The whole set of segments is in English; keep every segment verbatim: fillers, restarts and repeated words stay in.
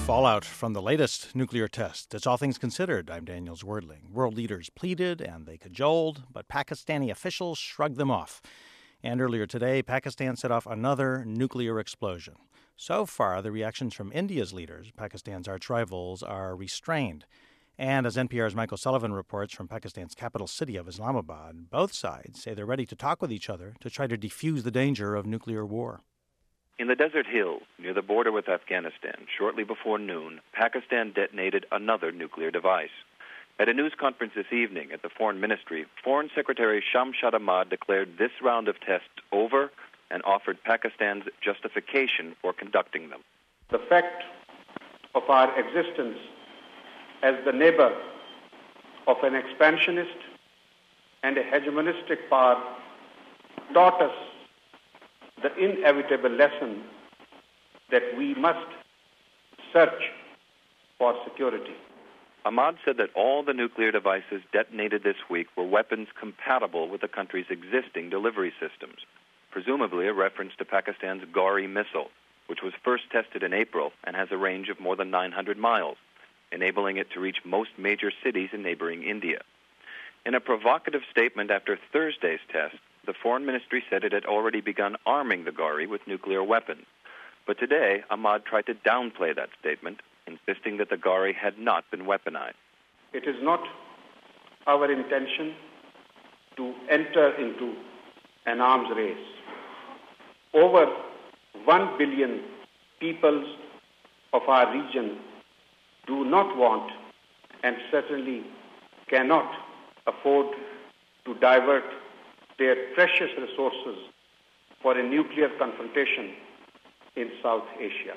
fallout from the latest nuclear test. It's All Things Considered. I'm Daniel Zwerdling. World leaders pleaded and they cajoled, but Pakistani officials shrugged them off. And earlier today, Pakistan set off another nuclear explosion. So far, the reactions from India's leaders, Pakistan's arch rivals, are restrained. And as N P R's Michael Sullivan reports from Pakistan's capital city of Islamabad, both sides say they're ready to talk with each other to try to defuse the danger of nuclear war. In the desert hills near the border with Afghanistan, shortly before noon, Pakistan detonated another nuclear device. At a news conference this evening at the Foreign Ministry, Foreign Secretary Shamshad Ahmad declared this round of tests over and offered Pakistan's justification for conducting them. The fact of our existence as the neighbor of an expansionist and a hegemonistic power taught us the inevitable lesson that we must search for security. Ahmad said that all the nuclear devices detonated this week were weapons compatible with the country's existing delivery systems, presumably a reference to Pakistan's Gauri missile, which was first tested in April and has a range of more than nine hundred miles, enabling it to reach most major cities in neighboring India. In a provocative statement after Thursday's test, the Foreign Ministry said it had already begun arming the Gauri with nuclear weapons. But today, Ahmad tried to downplay that statement, insisting that the Gauri had not been weaponized. It is not our intention to enter into an arms race. Over one billion peoples of our region do not want and certainly cannot afford to divert their precious resources for a nuclear confrontation in South Asia.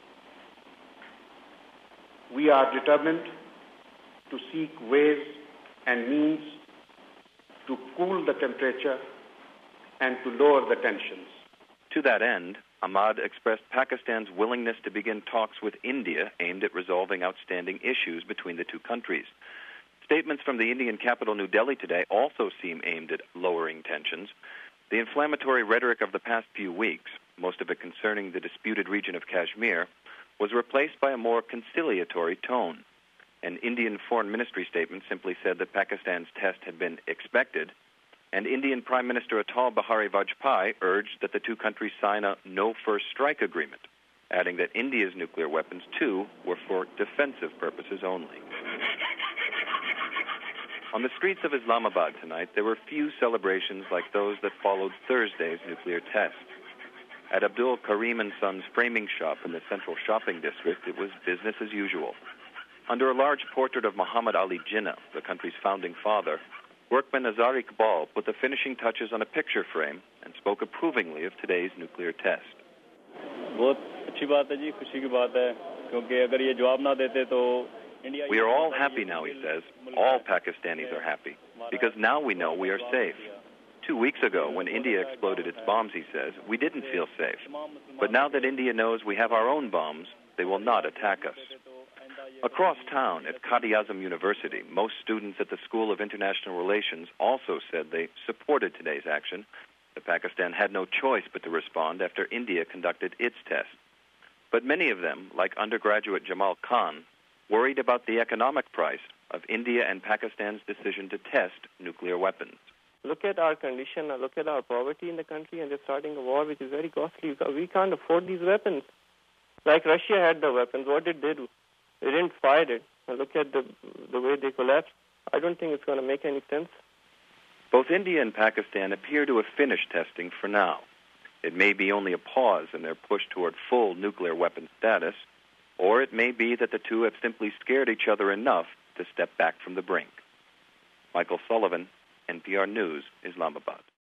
We are determined to seek ways and means to cool the temperature and to lower the tensions. To that end, Ahmad expressed Pakistan's willingness to begin talks with India aimed at resolving outstanding issues between the two countries. Statements from the Indian capital, New Delhi, today also seem aimed at lowering tensions. The inflammatory rhetoric of the past few weeks, most of it concerning the disputed region of Kashmir, was replaced by a more conciliatory tone. An Indian Foreign Ministry statement simply said that Pakistan's test had been expected, and Indian Prime Minister Atal Bihari Vajpayee urged that the two countries sign a no-first-strike agreement, adding that India's nuclear weapons, too, were for defensive purposes only. On the streets of Islamabad tonight, there were few celebrations like those that followed Thursday's nuclear test. At Abdul Karim and Sons framing shop in the central shopping district, it was business as usual. Under a large portrait of Muhammad Ali Jinnah, the country's founding father, workman Azhar Iqbal put the finishing touches on a picture frame and spoke approvingly of today's nuclear test. We are all happy now, he says. All Pakistanis are happy, because now we know we are safe. Two weeks ago, when India exploded its bombs, he says, we didn't feel safe. But now that India knows we have our own bombs, they will not attack us. Across town at Quaid-e-Azam University, most students at the School of International Relations also said they supported today's action, that Pakistan had no choice but to respond after India conducted its test. But many of them, like undergraduate Jamal Khan, worried about the economic price of India and Pakistan's decision to test nuclear weapons. Look at our condition, look at our poverty in the country, and they're starting a war which is very costly. We can't afford these weapons. Like Russia had the weapons, what did they do? They didn't fire it. Look at the, the way they collapsed. I don't think it's going to make any sense. Both India and Pakistan appear to have finished testing for now. It may be only a pause in their push toward full nuclear weapon status, or it may be that the two have simply scared each other enough to step back from the brink. Michael Sullivan, N P R News, Islamabad.